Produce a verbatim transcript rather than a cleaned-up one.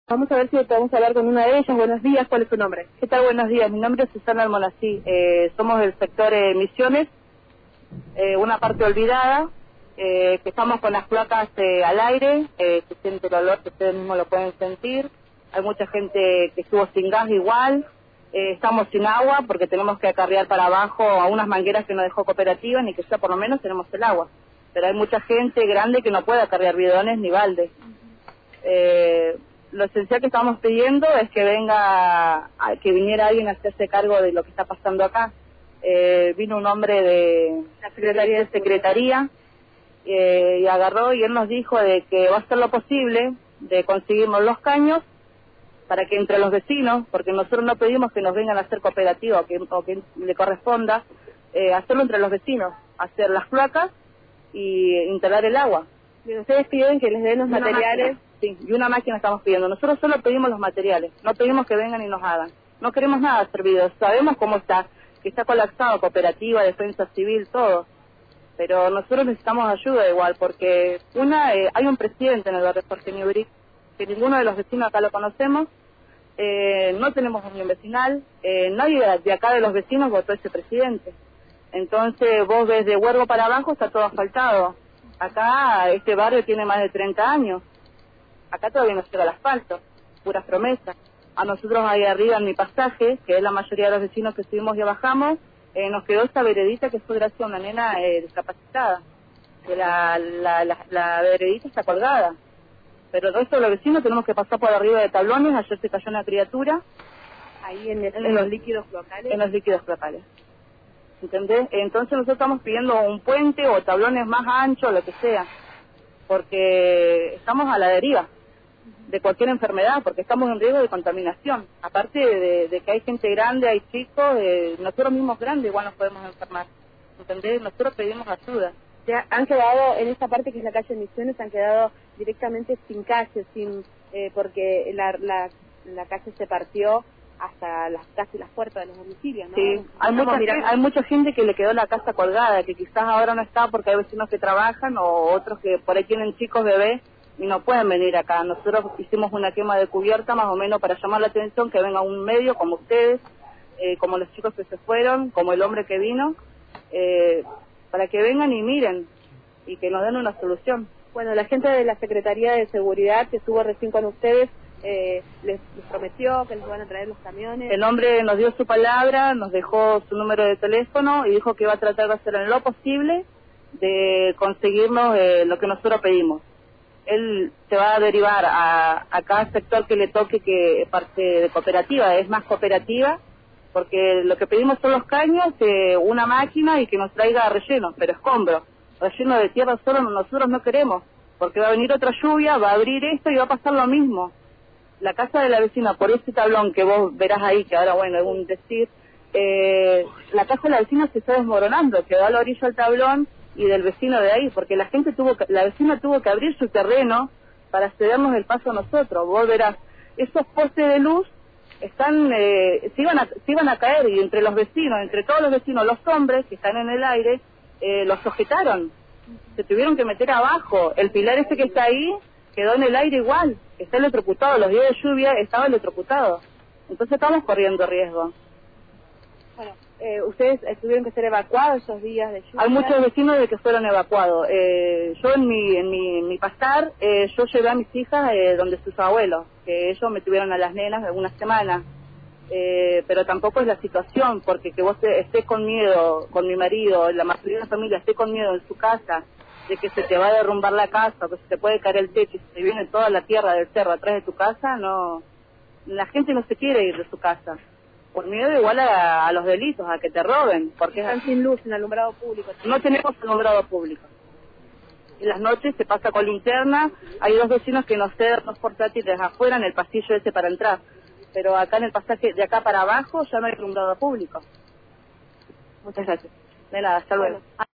Vamos a ver si podemos hablar con una de ellas. Buenos días, ¿cuál es su nombre? ¿Qué tal? Buenos días, mi nombre es Susana Almonací, eh, somos del sector eh, Misiones, eh, una parte olvidada, eh, que estamos con las placas eh, al aire, eh, se siente el olor que ustedes mismos lo pueden sentir, hay mucha gente que estuvo sin gas igual, eh, estamos sin agua porque tenemos que acarrear para abajo a unas mangueras que nos dejó cooperativa, ni que sea por lo menos tenemos el agua, pero hay mucha gente grande que no puede acarrear bidones ni baldes. Eh, lo esencial que estamos pidiendo es que venga, a, que viniera alguien a hacerse cargo de lo que está pasando acá. Eh, vino un hombre de la Secretaría de Secretaría eh, y agarró y él nos dijo de que va a hacer lo posible de conseguirnos los caños para que entre los vecinos, porque nosotros no pedimos que nos vengan a hacer cooperativa o que, o que le corresponda, eh, hacerlo entre los vecinos, hacer las placas y instalar el agua. Bien, ustedes piden que les den los Una materiales. máquina. Sí, y una máquina estamos pidiendo. Nosotros solo pedimos los materiales, no pedimos que vengan y nos hagan. No queremos nada servido. Sabemos cómo está, que está colapsado, cooperativa, defensa civil, todo. Pero nosotros necesitamos ayuda igual, porque una, eh, hay un presidente en el barrio Jorge Newbery, que ninguno de los vecinos acá lo conocemos, eh, no tenemos unión vecinal, eh, nadie de acá de los vecinos votó a ese presidente. Entonces vos ves de Huergo para abajo, está todo asfaltado. Acá este barrio tiene más de treinta años. Acá todavía no llega el asfalto, puras promesas. A nosotros ahí arriba en mi pasaje, que es la mayoría de los vecinos que subimos y bajamos, eh, nos quedó esta veredita que fue gracias a una nena eh, discapacitada. Que la, la, la, la veredita está colgada. Pero el resto de los vecinos tenemos que pasar por arriba de tablones. Ayer se cayó una criatura. Ahí en, el, en, en los los líquidos locales. En los líquidos locales. ¿Entendés? Entonces nosotros estamos pidiendo un puente o tablones más anchos, lo que sea. Porque estamos a la deriva de cualquier enfermedad, porque estamos en riesgo de contaminación. Aparte de, de que hay gente grande, hay chicos, eh, nosotros mismos grandes igual nos podemos enfermar. ¿Entendés? Nosotros pedimos ayuda. Ya han quedado, en esta parte que es la calle Misiones, han quedado directamente sin calle, sin eh, porque la, la, la calle se partió hasta las casi las puertas de los domicilios, ¿no? Sí, hay mucha, gente, hay mucha gente que le quedó la casa colgada, que quizás ahora no está porque hay vecinos que trabajan o otros que por ahí tienen chicos bebés y no pueden venir acá. Nosotros hicimos una quema de cubierta más o menos para llamar la atención, que venga un medio como ustedes, eh, como los chicos que se fueron, como el hombre que vino, eh, para que vengan y miren y que nos den una solución. Bueno, la gente de la Secretaría de Seguridad que estuvo recién con ustedes eh, les, les prometió que les van a traer los camiones. El hombre nos dio su palabra, nos dejó su número de teléfono y dijo que iba a tratar de hacer en lo posible de conseguirnos eh, lo que nosotros pedimos. Él se va a derivar a, a cada sector que le toque que parte de cooperativa, es más cooperativa, porque lo que pedimos son los caños, eh, una máquina y que nos traiga relleno, pero escombro. Relleno de tierra solo nosotros no queremos, porque va a venir otra lluvia, va a abrir esto y va a pasar lo mismo. La casa de la vecina, por ese tablón que vos verás ahí, que ahora bueno, es un decir, eh, la casa de la vecina se está desmoronando, quedó a la orilla del tablón y del vecino de ahí, porque la gente tuvo que, la vecina tuvo que abrir su terreno para cedernos el paso a nosotros. Vos verás, esos postes de luz están, eh, se, iban a, se iban a caer y entre los vecinos, entre todos los vecinos, los hombres que están en el aire, eh, los sujetaron, se tuvieron que meter abajo. El pilar ese que está ahí quedó en el aire igual, está electrocutado, los días de lluvia estaba electrocutado. Entonces estamos corriendo riesgo. Bueno, eh, ustedes eh, tuvieron que ser evacuados esos días de lluvia. Hay muchos vecinos de que fueron evacuados. Eh, yo en mi en mi, en mi pastar, eh, yo llevé a mis hijas eh, donde sus abuelos, que ellos me tuvieron a las nenas algunas semanas. Eh, pero tampoco es la situación, porque que vos estés con miedo, con mi marido, la mayoría de la familia esté con miedo en su casa, de que se te va a derrumbar la casa, que se te puede caer el techo y se te viene toda la tierra del cerro atrás de tu casa, no, la gente no se quiere ir de su casa. Por miedo igual a, a los delitos, a que te roben, porque están sin luz, sin alumbrado público. No tenemos alumbrado público. En las noches se pasa con linterna, hay dos vecinos que nos ceden los portátiles afuera en el pasillo ese para entrar, pero acá en el pasaje de acá para abajo ya no hay alumbrado público. Muchas gracias. De nada, hasta luego. Bueno.